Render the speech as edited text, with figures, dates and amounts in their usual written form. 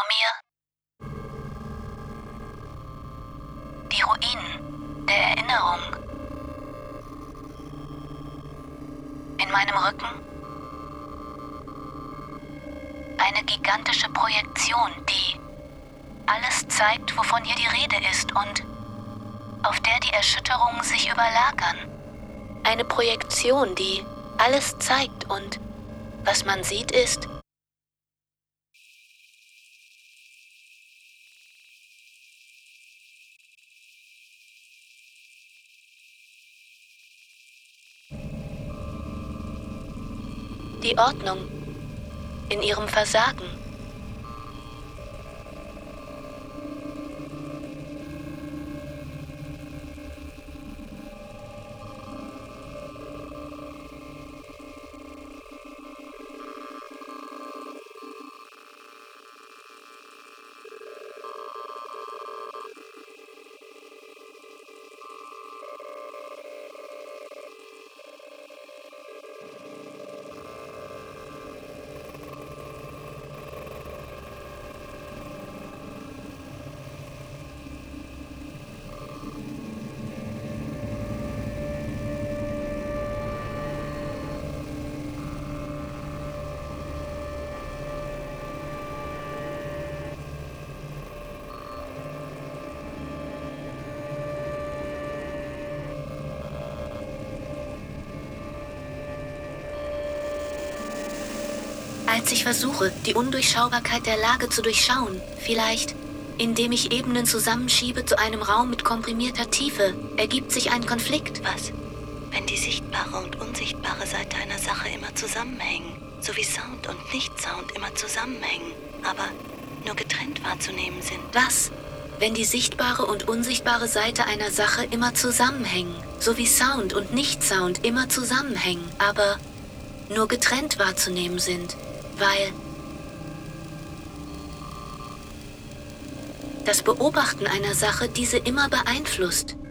mir die Ruinen der Erinnerung. In meinem Rücken eine gigantische Projektion, die alles zeigt, wovon hier die Rede ist und auf der die Erschütterungen sich überlagern. Eine Projektion, die alles zeigt und was man sieht ist die Ordnung in ihrem Versagen. Als ich versuche, die Undurchschaubarkeit der Lage zu durchschauen, vielleicht indem ich Ebenen zusammenschiebe zu einem Raum mit komprimierter Tiefe, ergibt sich ein Konflikt. Was, wenn die sichtbare und unsichtbare Seite einer Sache immer zusammenhängen, so wie Sound und Nicht-Sound immer zusammenhängen, aber nur getrennt wahrzunehmen sind? Was, wenn die sichtbare und unsichtbare Seite einer Sache immer zusammenhängen, so wie Sound und Nicht-Sound immer zusammenhängen, aber nur getrennt wahrzunehmen sind, weil das Beobachten einer Sache diese immer beeinflusst?